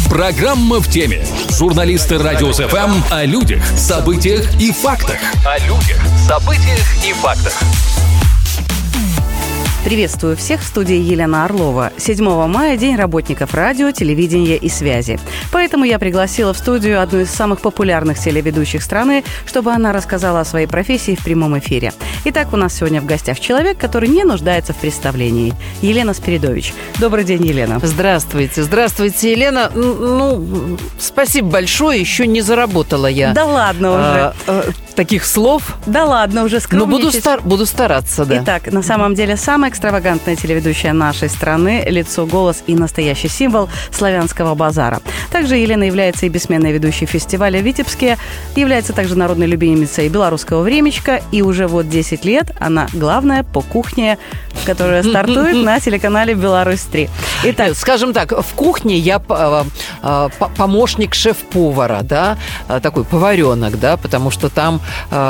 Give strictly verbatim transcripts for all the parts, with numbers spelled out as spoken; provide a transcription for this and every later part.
Программа в теме. Журналисты Радио эс эф эм о людях, событиях и фактах. О людях, событиях и фактах. Приветствую всех, в студии Елена Орлова. седьмого мая – День работников радио, телевидения и связи. Поэтому я пригласила в студию одну из самых популярных телеведущих страны, чтобы она рассказала о своей профессии в прямом эфире. Итак, у нас сегодня в гостях человек, который не нуждается в представлении. Елена Спиридович. Добрый день, Елена. Здравствуйте. Здравствуйте, Елена. Ну, спасибо большое. Еще не заработала я. Да ладно уже. А, а, таких слов. Да ладно уже, скромничать. Но буду, стар- буду стараться, да. Итак, на самом деле, самая экстравагантная телеведущая нашей страны, лицо, голос и настоящий символ славянского базара. Также Елена является и бессменной ведущей фестиваля в Витебске, является также народной любимицей белорусского времечка, и уже вот десять лет она главная по кухне, которая стартует на телеканале «Беларусь-три». Итак, скажем так, в кухне я помощник шеф-повара, да, такой поваренок, да, потому что там,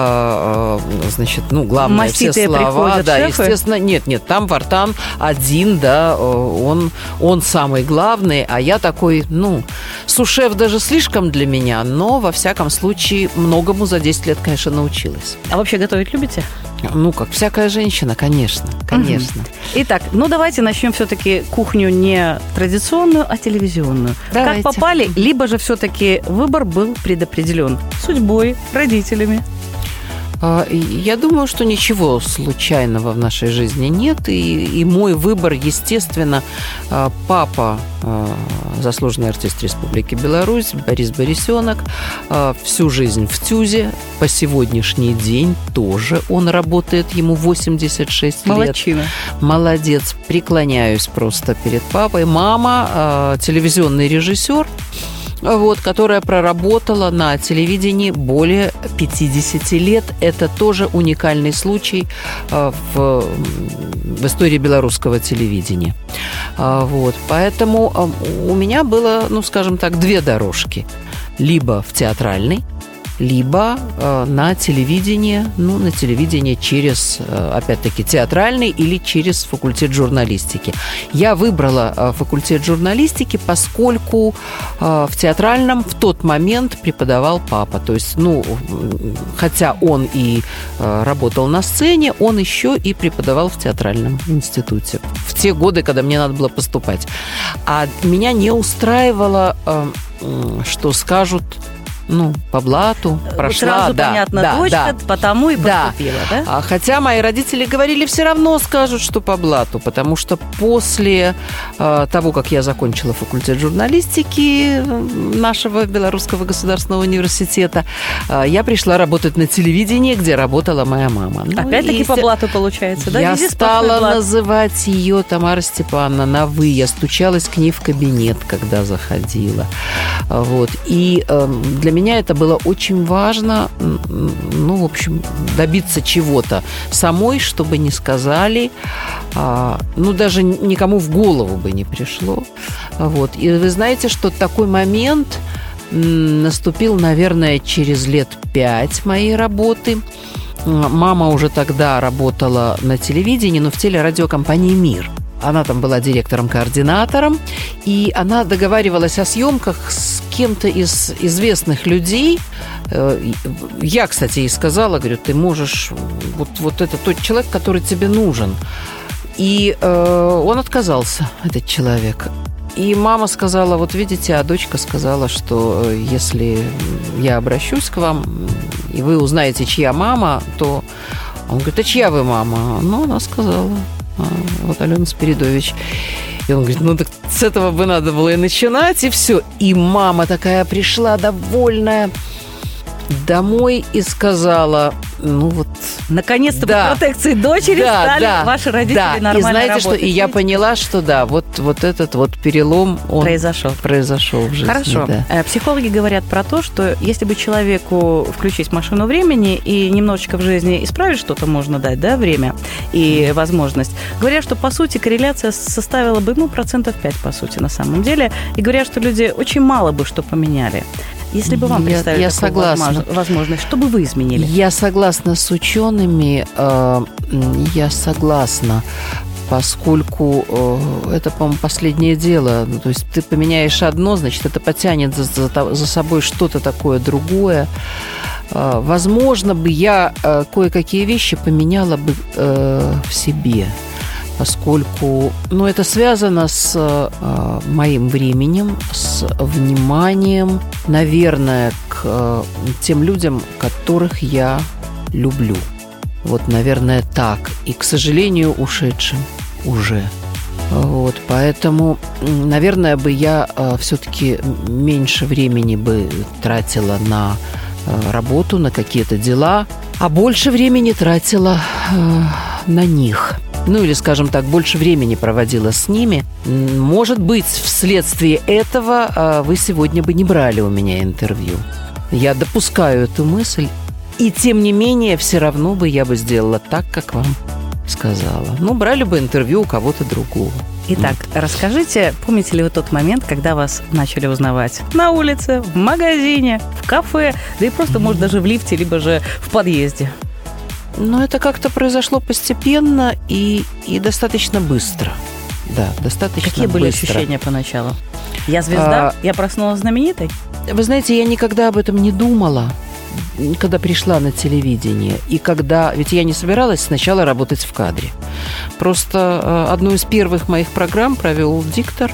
значит, ну, главное, маститые все слова, да, шефы? Естественно, нет, нет, там Вартан один, да, он, он самый главный, а я такой, ну, сушеф даже слишком для меня, но, во всяком случае, многому за десять лет, конечно, научилась. А вообще готовить любите? Ну, как всякая женщина, конечно, конечно. Угу. Итак, ну давайте начнем все-таки кухню не традиционную, а телевизионную. Давайте. Как попали, либо же все-таки выбор был предопределен судьбой, родителями? Я думаю, что ничего случайного в нашей жизни нет. И, и мой выбор, естественно, папа, заслуженный артист Республики Беларусь, Борис Борисенок, всю жизнь в ТЮЗе, по сегодняшний день тоже он работает, ему восемьдесят шесть лет. Молодчина. Молодец, преклоняюсь просто перед папой. Мама, телевизионный режиссер, вот, которая проработала на телевидении более пятьдесят лет. Это тоже уникальный случай в, в истории белорусского телевидения. Вот, поэтому у меня было, ну, скажем так, две дорожки. Либо в театральной, либо э, на телевидении, ну, на телевидении через, э, опять-таки, театральный или через факультет журналистики. Я выбрала э, факультет журналистики, поскольку э, в театральном в тот момент преподавал папа. То есть, ну, хотя он и э, работал на сцене, он еще и преподавал в театральном институте в те годы, когда мне надо было поступать. А меня не устраивало, э, что скажут... Ну, по блату прошла. Сразу да, понятно, да, дочка, да. потому и поступила, да? да? Хотя мои родители говорили, все равно скажут, что по блату, потому что после э, того, как я закончила факультет журналистики нашего Белорусского государственного университета, э, я пришла работать на телевидении, где работала моя мама. Ну, опять-таки и... по блату получается, да? Я Везде стала называть ее Тамара Степановна на «вы». Я стучалась к ней в кабинет, когда заходила. Вот. И э, для меня меня это было очень важно, ну, в общем, добиться чего-то самой, чтобы не сказали, а, ну, даже никому в голову бы не пришло. Вот. И вы знаете, что такой момент наступил, наверное, через лет пять моей работы. Мама уже тогда работала на телевидении, но в телерадиокомпании «Мир». Она там была директором-координатором, и она договаривалась о съемках с кем-то из известных людей. Я, кстати, ей сказала, говорю, ты можешь... Вот, вот это тот человек, который тебе нужен. И э, он отказался, этот человек. И мама сказала, вот видите, а дочка сказала, что если я обращусь к вам, и вы узнаете, чья мама, то... Он говорит, а чья вы мама? Ну, она сказала... Вот Алена Спиридович. И он говорит, ну так с этого бы надо было и начинать, и все. И мама такая пришла довольная домой и сказала, ну вот... Наконец-то да, по протекции дочери да, стали да, ваши родители да. нормально И знаете работать. что? И я поняла, что да, вот, вот этот вот перелом, он произошел. произошел в жизни. Хорошо. Да. Психологи говорят про то, что если бы человеку включить машину времени и немножечко в жизни исправить что-то можно дать, да, время и возможность, говорят, что, по сути, корреляция составила бы, ну, процентов пять, по сути, на самом деле. И говорят, что люди очень мало бы что поменяли. Если бы вам представили я, я такую согласна. возможность, что бы вы изменили? Я согласна с учеными, э, я согласна. поскольку э, это, по-моему, последнее дело. Ну, то есть ты поменяешь одно, значит, это потянет за, за, за собой что-то такое другое. Э, возможно, бы я э, кое-какие вещи поменяла бы э, в себе, поскольку, ну, это связано с э, моим временем, с вниманием, наверное, к э, тем людям, которых я люблю. Вот, наверное, так. И, к сожалению, ушедшим уже. Вот, поэтому, наверное, бы я э, все-таки меньше времени бы тратила на э, работу, на какие-то дела, а больше времени тратила э, на них. Ну, или, скажем так, больше времени проводила с ними. Может быть, вследствие этого э, вы сегодня бы не брали у меня интервью. Я допускаю эту мысль. И, тем не менее, все равно бы я бы сделала так, как вам сказала. Ну, брали бы интервью у кого-то другого. Итак, вот. Расскажите, помните ли вы тот момент, когда вас начали узнавать на улице, в магазине, в кафе, да и просто, mm-hmm. может, даже в лифте, либо же в подъезде? Ну, это как-то произошло постепенно и, и достаточно быстро. Да, достаточно Какие были быстро. ощущения поначалу? Я звезда? А, я проснулась знаменитой? Вы знаете, я никогда об этом не думала, когда пришла на телевидение. И когда... Ведь я не собиралась сначала работать в кадре. Просто одну из первых моих программ провел диктор.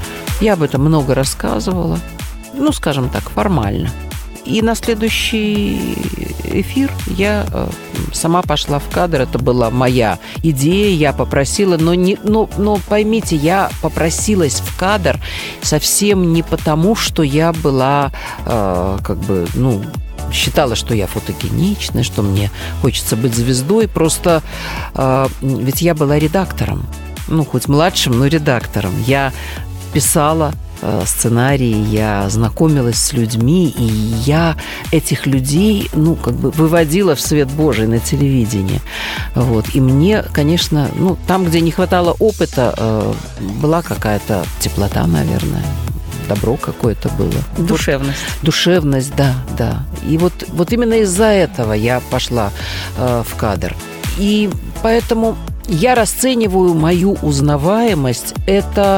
Я об этом много рассказывала. Ну, скажем так, формально. И на следующий эфир я сама пошла в кадр. Это была моя идея, я попросила. Но, не, но, но поймите, я попросилась в кадр совсем не потому, что я была э, как бы, ну... считала, что я фотогеничная, что мне хочется быть звездой. Просто э, ведь я была редактором. Ну, хоть младшим, но редактором. Я писала э, сценарии, я знакомилась с людьми, и я этих людей, ну, как бы выводила в свет Божий на телевидении. Вот. И мне, конечно, ну, там, где не хватало опыта, э, была какая-то теплота, наверное. Добро какое-то было. Душевность. Вот, душевность, да, да. И вот, вот именно из-за этого я пошла э, в кадр. И поэтому я расцениваю мою узнаваемость, это,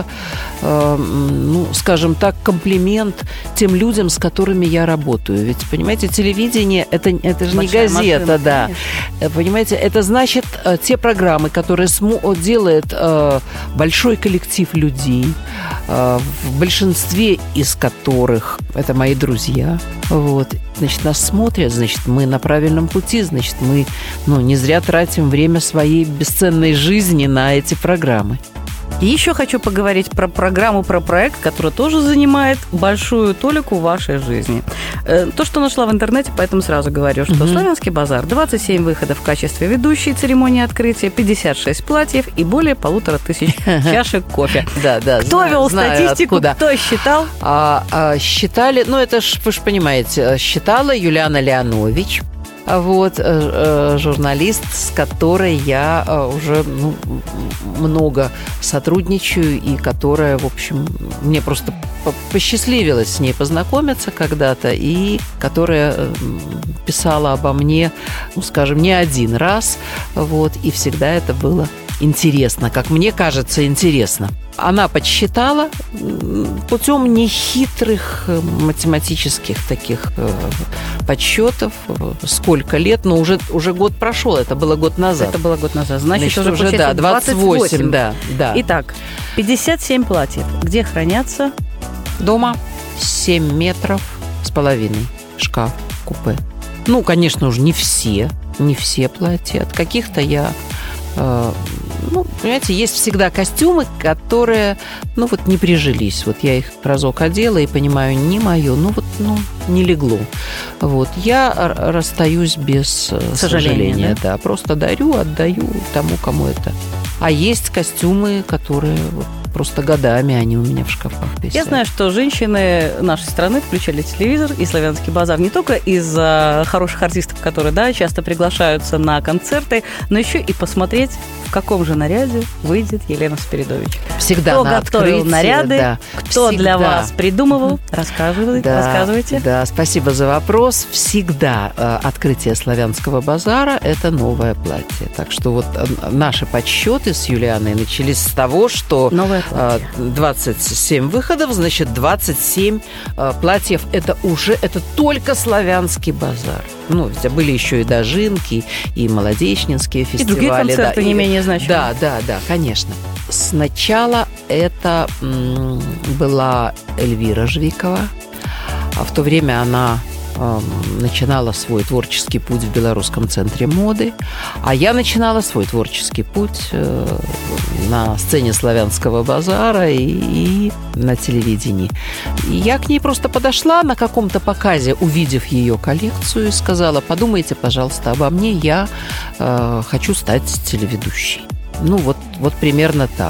э, ну, скажем так, комплимент тем людям, с которыми я работаю. Ведь, понимаете, телевидение – это, это же не газета, машина, да. Конечно. Понимаете, это значит э, те программы, которые смо- делает э, большой коллектив людей, э, в большинстве из которых это мои друзья. Вот. Значит, нас смотрят, значит, мы на правильном пути, значит, мы, ну, не зря тратим время своей бесценной жизни на эти программы. И еще хочу поговорить про программу, про проект, который тоже занимает большую толику в вашей жизни. То, что нашла в интернете, поэтому сразу говорю, что mm-hmm. «Славянский базар», двадцать семь выходов в качестве ведущей церемонии открытия, пятьдесят шесть платьев и более полутора тысяч чашек кофе. Да, да. Кто вел статистику, кто считал? Считали, ну это ж, вы же понимаете, считала Юлиана Леонович. Вот, журналист, с которой я уже, ну, много сотрудничаю, и которая, в общем, мне просто посчастливилось с ней познакомиться когда-то, и которая писала обо мне, ну, скажем, не один раз, вот, и всегда это было интересно, как мне кажется, интересно. Она подсчитала путем нехитрых математических таких подсчетов, сколько лет, но уже, уже год прошел, это было год назад. Это было год назад, значит, значит уже, уже да, двадцать восемь, да, да. Итак, пятьдесят семь платьев. Где хранятся? Дома. семь метров с половиной. Шкаф, купе. Ну, конечно, уже не все, не все платья. От каких-то я... Ну, понимаете, есть всегда костюмы, которые, ну, вот не прижились. Вот я их разок одела и понимаю, не мое, ну, вот, ну, не легло. Вот, я расстаюсь без сожаления, сожаления да? да, просто дарю, отдаю тому, кому это. А есть костюмы, которые просто годами они у меня в шкафах висят. Я знаю, что женщины нашей страны включали телевизор и «Славянский базар» не только из-за хороших артистов, которые, да, часто приглашаются на концерты, но еще и посмотреть, в каком же наряде выйдет Елена Спиридович. Всегда кто на готовил открытие, наряды, да. кто Всегда. для вас придумывал, рассказывайте. Да, рассказывайте. Да, спасибо за вопрос. Всегда э, открытие «Славянского базара» – это новое платье. Так что вот э, наши подсчеты с Юлианой начались с того, что Новое платье. э, двадцать семь выходов, значит, двадцать семь э, платьев – это уже, это только «Славянский базар». Ну, ведь были еще и дожинки, и молодечнинские фестивали. И другие концерты да, не и, менее значимые. Да, да, да, конечно. Сначала это м, была Эльвира Жвикова. А в то время она э, начинала свой творческий путь в Белорусском центре моды, а я начинала свой творческий путь э, на сцене «Славянского базара» и, и на телевидении. И я к ней просто подошла на каком-то показе, увидев ее коллекцию, и сказала: подумайте, пожалуйста, обо мне, я э, хочу стать телеведущей. Ну, вот, вот примерно так.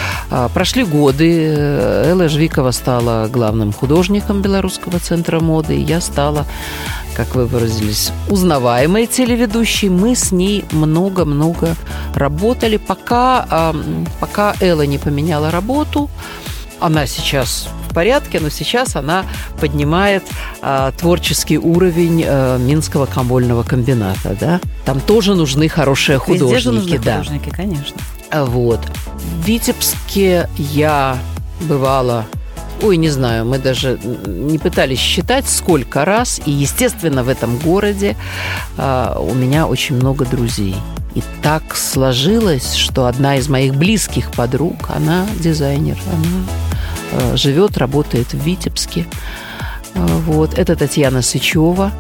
Прошли годы, Элла Жвикова стала главным художником Белорусского центра моды, и я стала, как вы выразились, узнаваемой телеведущей. Мы с ней много-много работали, пока, пока Элла не поменяла работу. Она сейчас в порядке, но сейчас она поднимает а, творческий уровень а, Минского комбольного комбината, да? Там тоже нужны хорошие художники. Везде же нужны да. художники, конечно. Вот. В Витебске я бывала, ой, не знаю, мы даже не пытались считать, сколько раз. И, естественно, в этом городе а, у меня очень много друзей. И так сложилось, что одна из моих близких подруг, она дизайнер, она э, живет, работает в Витебске. Э, вот. Это Татьяна Сычева,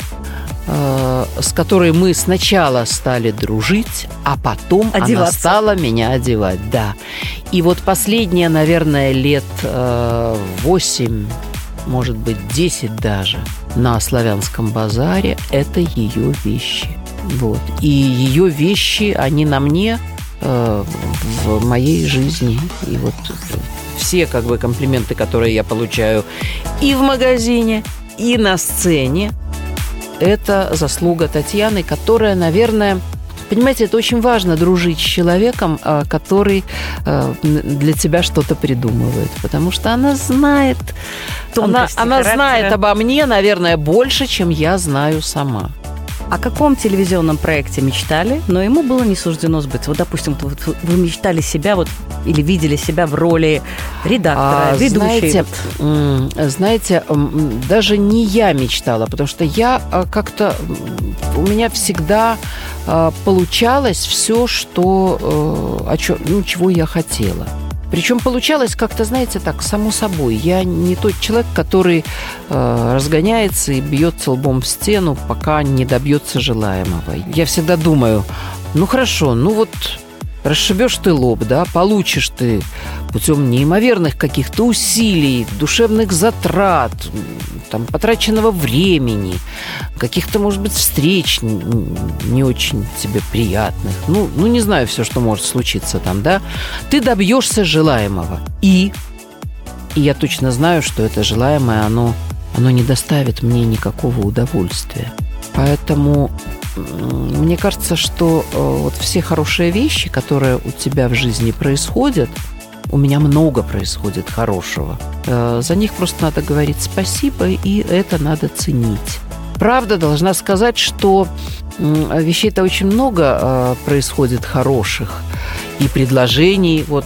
э, с которой мы сначала стали дружить, а потом Одеваться. Она стала меня одевать. Да. И вот последние, наверное, лет э, восемь, может быть, десять даже на Славянском базаре – это ее вещи. Вот. И ее вещи, они на мне э, в моей жизни. И вот все как бы комплименты, которые я получаю и в магазине, и на сцене, это заслуга Татьяны, которая, наверное... Понимаете, это очень важно дружить с человеком, который для тебя что-то придумывает. Потому что она знает, она, она знает обо мне, наверное, больше, чем я знаю сама. О каком телевизионном проекте мечтали, но ему было не суждено сбыться? Вот, допустим, вот вы мечтали себя вот, или видели себя в роли редактора, а, ведущей. Знаете, знаете, даже не я мечтала, потому что я как-то... У меня всегда получалось все, что, о чем, ну, чего я хотела. Причем получалось как-то, знаете, так, само собой. Я не тот человек, который э, разгоняется и бьется лбом в стену, пока не добьется желаемого. Я всегда думаю, ну хорошо, ну вот расшибешь ты лоб, да, получишь ты путем неимоверных каких-то усилий, душевных затрат, там, потраченного времени, каких-то, может быть, встреч не очень тебе приятных. Ну, ну, не знаю все, что может случиться там, да. Ты добьешься желаемого. И, и я точно знаю, что это желаемое, оно, оно не доставит мне никакого удовольствия. Поэтому мне кажется, что вот все хорошие вещи, которые у тебя в жизни происходят, у меня много происходит хорошего. За них просто надо говорить спасибо, и это надо ценить. Правда, должна сказать, что вещей-то очень много происходит хороших. И предложений вот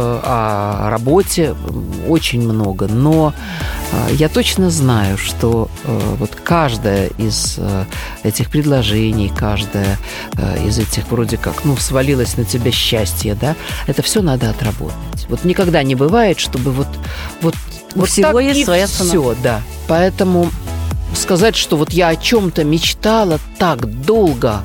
о работе очень много. Но я точно знаю, что вот каждое из этих предложений, каждое из этих вроде как, ну, свалилось на тебя счастье, да, это все надо отработать. Вот никогда не бывает, чтобы вот, вот, вот всего так есть и своя цена. Все, да. Поэтому сказать, что вот я о чем-то мечтала так долго,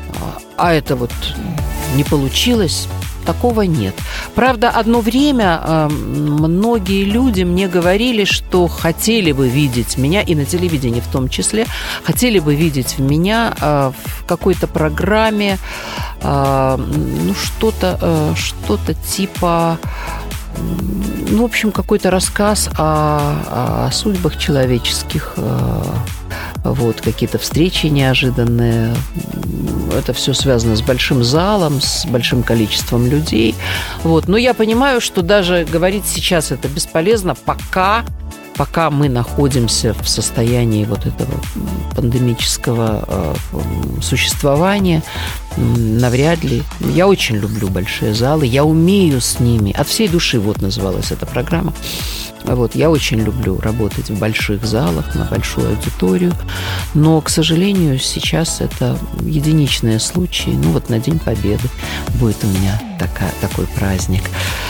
а это вот не получилось, такого нет. Правда, одно время э, многие люди мне говорили, что хотели бы видеть меня, и на телевидении в том числе, хотели бы видеть меня э, в какой-то программе, э, ну, что-то, э, что-то типа... ну, в общем, какой-то рассказ о, о судьбах человеческих, вот, какие-то встречи неожиданные. Это все связано с большим залом, с большим количеством людей. Вот. Но я понимаю, что даже говорить сейчас это бесполезно, пока... Пока мы находимся в состоянии вот этого пандемического э, существования, навряд ли. Я очень люблю большие залы, я умею с ними. От всей души вот называлась эта программа. Вот, я очень люблю работать в больших залах, на большую аудиторию. Но, к сожалению, сейчас это единичные случаи. Ну, вот на День Победы будет у меня такая, такой праздник.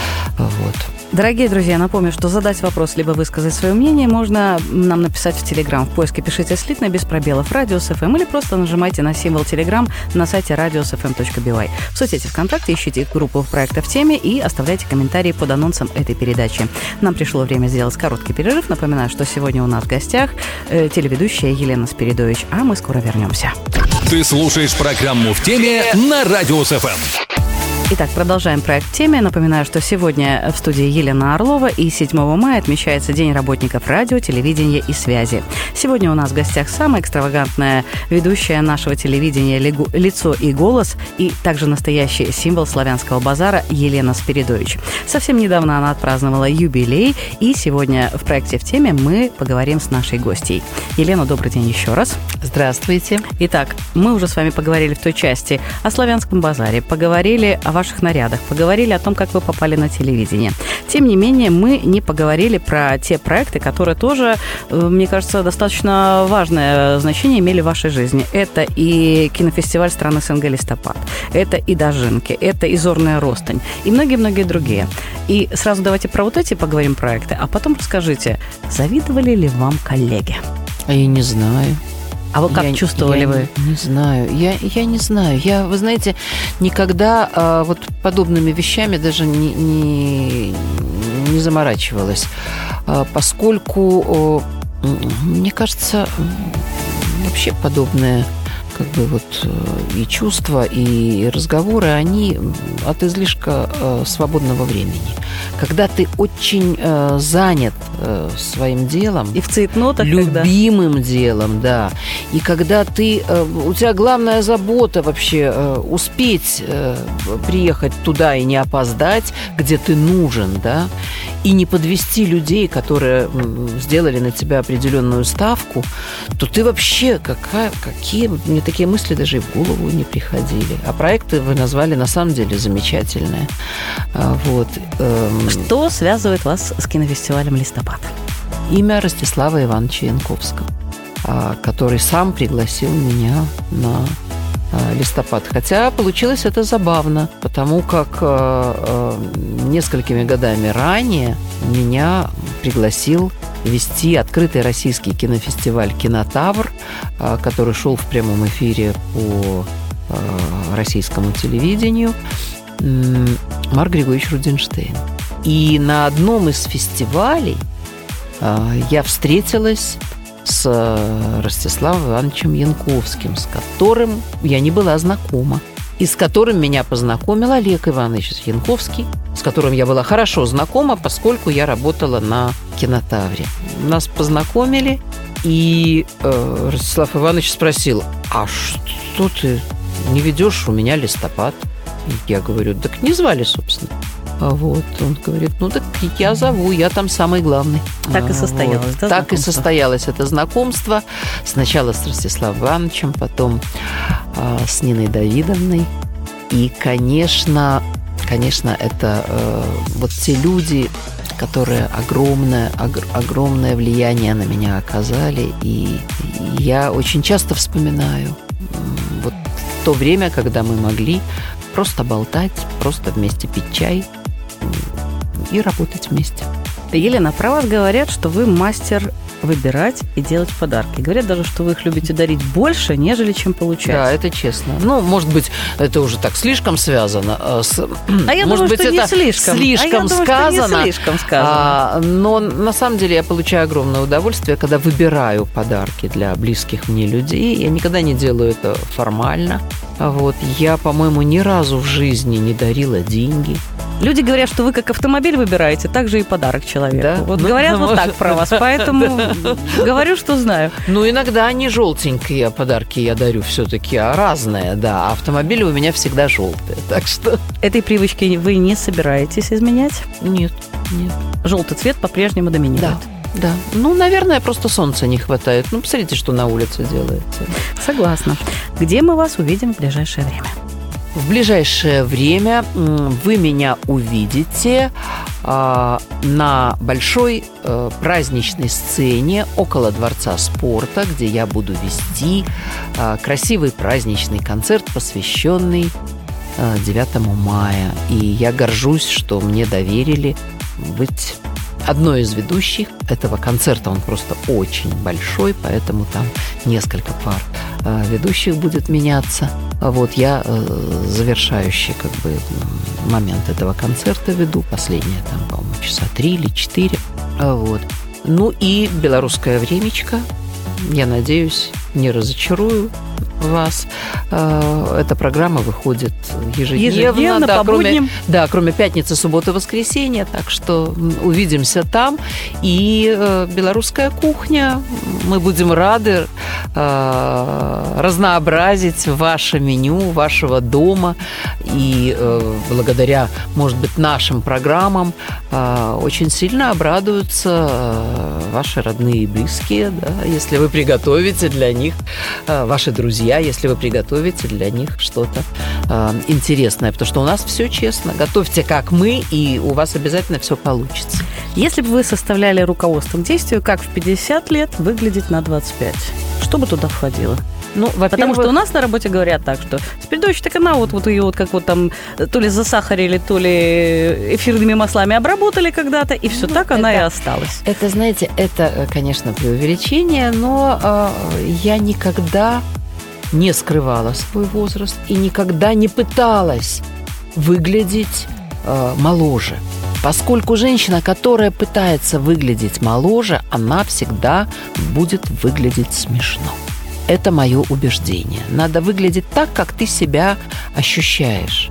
Вот. Дорогие друзья, напомню, что задать вопрос либо высказать свое мнение можно нам написать в Телеграм. В поиске пишите слитно, без пробелов, Радиус эф эм, или просто нажимайте на символ Телеграм на сайте радиус эф эм точка би вай. В соцсети ВКонтакте ищите группу проекта «В теме» и оставляйте комментарии под анонсом этой передачи. Нам пришло время сделать короткий перерыв. Напоминаю, что сегодня у нас в гостях э, телеведущая Елена Спиридович, а мы скоро вернемся. Ты слушаешь программу «В теме» на Радиус эф эм. Итак, продолжаем проект в теме. Напоминаю, что сегодня в студии Елена Орлова, и седьмого мая отмечается День работников радио, телевидения и связи. Сегодня у нас в гостях самая экстравагантная ведущая нашего телевидения «Лицо и голос», и также настоящий символ славянского базара Елена Спиридович. Совсем недавно она отпраздновала юбилей, и сегодня в проекте «В теме» мы поговорим с нашей гостьей. Елена, добрый день еще раз. Здравствуйте. Итак, мы уже с вами поговорили в той части о славянском базаре, поговорили о ваших нарядах, поговорили о том, как вы попали на телевидение. Тем не менее, мы не поговорили про те проекты, которые тоже, мне кажется, достаточно важное значение имели в вашей жизни. Это и кинофестиваль стран СНГ «Листопад», это и «Дожинки», это и «Зорная Ростань», и многие-многие другие. И сразу давайте про вот эти поговорим проекты, а потом расскажите, завидовали ли вам коллеги? Я не знаю. А вы как я, чувствовали я вы? Не, не знаю. Я, я не знаю. Я, вы знаете, никогда а, вот подобными вещами даже не, не, не заморачивалась, а, поскольку, а, мне кажется, вообще подобные как бы вот и чувства, и разговоры, они от излишка э, свободного времени. Когда ты очень э, занят э, своим делом, и в цейтнотах, любимым когда... делом, да, и когда ты, э, у тебя главная забота вообще э, успеть э, приехать туда и не опоздать, где ты нужен, да, и не подвести людей, которые сделали на тебя определенную ставку, то ты вообще какая, какие... Мне такие мысли даже и в голову не приходили. А проекты вы назвали на самом деле замечательные. Вот. Что связывает вас с кинофестивалем «Листопад»? Имя Ростислава Ивановича Янковского, который сам пригласил меня на «Листопад». Хотя получилось это забавно, потому как несколькими годами ранее меня пригласил вести открытый российский кинофестиваль «Кинотавр», который шел в прямом эфире по российскому телевидению, Марк Григорьевич Рудинштейн. И на одном из фестивалей я встретилась с Ростиславом Ивановичем Янковским, с которым я не была знакома, и с которым меня познакомил Олег Иванович Янковский, с которым я была хорошо знакома, поскольку я работала на «Кинотавре». Нас познакомили, и э, Ростислав Иванович спросил: а что ты не ведешь у меня «Листопад»? И я говорю: так не звали, собственно. А вот он говорит: ну так я зову, я там самый главный. Так и состоялось, вот. да? Так и состоялось это знакомство. Сначала с Ростиславом Ивановичем, потом а, с Ниной Давидовной. И, конечно, конечно, это э, вот те люди, которые огромное, ог- огромное влияние на меня оказали. И я очень часто вспоминаю вот то время, когда мы могли просто болтать, просто вместе пить чай и работать вместе. Елена, про вас говорят, что вы мастер выбирать и делать подарки. Говорят даже, что вы их любите дарить больше, нежели чем получать. Да, это честно. Ну, может быть, это уже так слишком связано. С... А я может думаю, быть, что это не слишком. слишком а я думаю, сказано. Что не слишком сказано. А, но на самом деле я получаю огромное удовольствие, когда выбираю подарки для близких мне людей. Я никогда не делаю это формально. Вот. Я, по-моему, ни разу в жизни не дарила деньги. Люди говорят, что вы как автомобиль выбираете, так же и подарок человеку. Да? Вот ну, говорят ну, вот может... так про вас, поэтому говорю, что знаю. Ну, иногда не желтенькие подарки я дарю все-таки, а разные, да. А автомобили у меня всегда желтые, так что... Этой привычки вы не собираетесь изменять? Нет, нет. Желтый цвет по-прежнему доминирует? Да. Да. Ну, наверное, просто солнца не хватает. Ну, посмотрите, что на улице делается. Согласна. Где мы вас увидим в ближайшее время? В ближайшее время вы меня увидите э, на большой э, праздничной сцене около Дворца спорта, где я буду вести э, красивый праздничный концерт, посвященный э, девятому мая. И я горжусь, что мне доверили быть одной из ведущих этого концерта. Он просто очень большой, поэтому там несколько пар э, ведущих будет меняться. Вот я э, завершающий как бы момент этого концерта веду. Последние там, по-моему, часа три или четыре. Вот. Ну и белорусское времечко. Я надеюсь, не разочарую вас. Эта программа выходит ежедневно. Ежедневно, да, по кроме, будням. Да, кроме пятницы, субботы, воскресенья. Так что увидимся там. И э, белорусская кухня. Мы будем рады э, разнообразить ваше меню, вашего дома. И э, благодаря, может быть, нашим программам э, очень сильно обрадуются э, ваши родные и близкие, да, если вы приготовите для них, э, ваши друзья, если вы приготовите для них что-то э, интересное. Потому что у нас все честно. Готовьте, как мы, и у вас обязательно все получится. Если бы вы составляли руководство к действию, как в пятьдесят лет выглядеть на двадцать пять, что бы туда входило? Ну, Потому что у нас на работе говорят так, что Спиридович, так она вот, вот ее вот как вот там то ли засахарили, то ли эфирными маслами обработали когда-то, и все ну, так это, она и осталась. Это, знаете, это, конечно, преувеличение, но э, я никогда не скрывала свой возраст и никогда не пыталась выглядеть э, моложе. Поскольку женщина, которая пытается выглядеть моложе, она всегда будет выглядеть смешно. Это мое убеждение. Надо выглядеть так, как ты себя ощущаешь.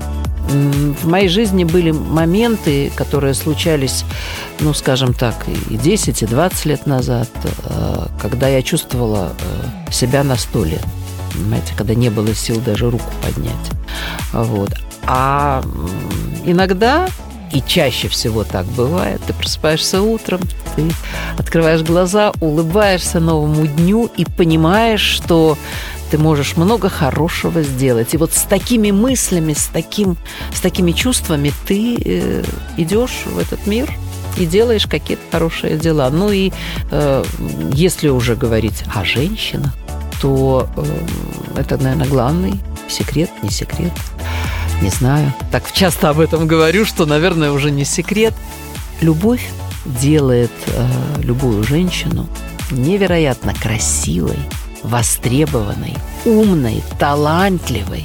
В моей жизни были моменты, которые случались, ну, скажем так, и десять, и двадцать лет назад, когда я чувствовала себя на сто лет. Понимаете, когда не было сил даже руку поднять. Вот. А иногда, и чаще всего так бывает, ты просыпаешься утром, ты открываешь глаза, улыбаешься новому дню и понимаешь, что ты можешь много хорошего сделать. И вот с такими мыслями, с, таким, с такими чувствами ты э, идешь в этот мир и делаешь какие-то хорошие дела. Ну и э, если уже говорить о женщинах, то э, это, наверное, главный секрет, не секрет. Не знаю. Так часто об этом говорю, что, наверное, уже не секрет. Любовь делает э, любую женщину невероятно красивой, востребованной, умной, талантливой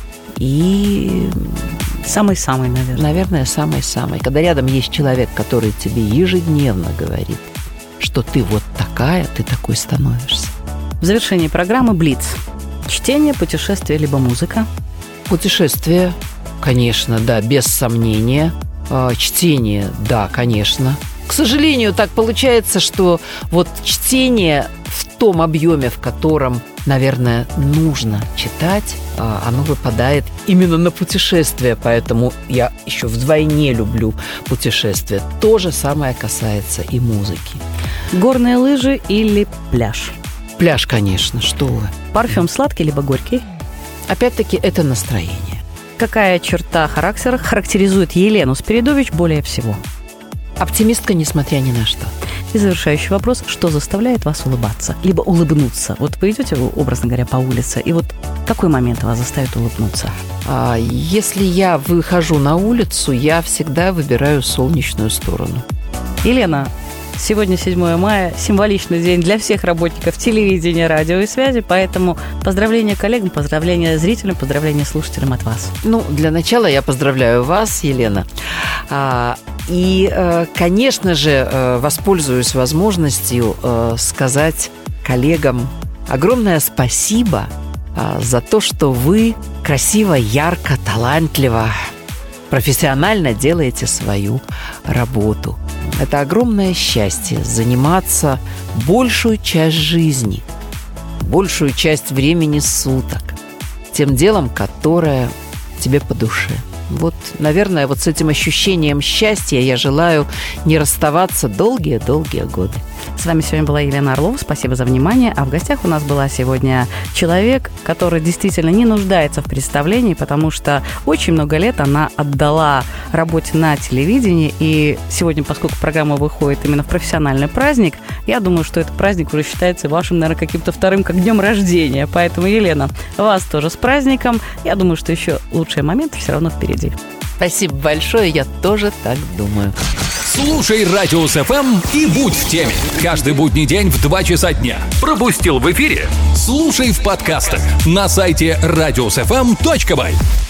и... Самый-самый, наверное. Наверное, самый-самый. Когда рядом есть человек, который тебе ежедневно говорит, что ты вот такая, ты такой становишься. В завершении программы «Блиц». Чтение, путешествие, либо музыка. Путешествие, конечно, да, без сомнения. Чтение, да, конечно. К сожалению, так получается, что вот чтение в том объеме, в котором, наверное, нужно читать, оно выпадает именно на путешествия, поэтому я еще вдвойне люблю путешествия. То же самое касается и музыки. Горные лыжи или пляж? Пляж, конечно, что вы. Парфюм сладкий либо горький? Опять-таки, это настроение. Какая черта характера характеризует Елену Спиридович более всего? Оптимистка, несмотря ни на что. И завершающий вопрос. Что заставляет вас улыбаться? Либо улыбнуться? Вот вы идете, образно говоря, по улице, и вот какой момент вас заставит улыбнуться? А, если я выхожу на улицу, я всегда выбираю солнечную сторону. Елена, сегодня седьмое мая, символичный день для всех работников телевидения, радио и связи, поэтому поздравления коллегам, поздравления зрителям, поздравления слушателям от вас. Ну, для начала я поздравляю вас, Елена. И, конечно же, воспользуюсь возможностью сказать коллегам огромное спасибо за то, что вы красиво, ярко, талантливо профессионально делаете свою работу. Это огромное счастье заниматься большую часть жизни, большую часть времени суток тем делом, которое тебе по душе. Вот, наверное, вот с этим ощущением счастья я желаю не расставаться долгие-долгие годы. С вами сегодня была Елена Орлова. Спасибо за внимание. А в гостях у нас была сегодня человек, который действительно не нуждается в представлении, потому что очень много лет она отдала работе на телевидении. И сегодня, поскольку программа выходит именно в профессиональный праздник, я думаю, что этот праздник уже считается вашим, наверное, каким-то вторым, как днем рождения. Поэтому, Елена, вас тоже с праздником. Я думаю, что еще лучшие моменты все равно впереди. Спасибо большое, я тоже так думаю. Слушай Радиус эф эм и будь в теме. Каждый будний день в два часа дня. Пропустил в эфире? Слушай в подкастах на сайте радиус эф эм точка бай.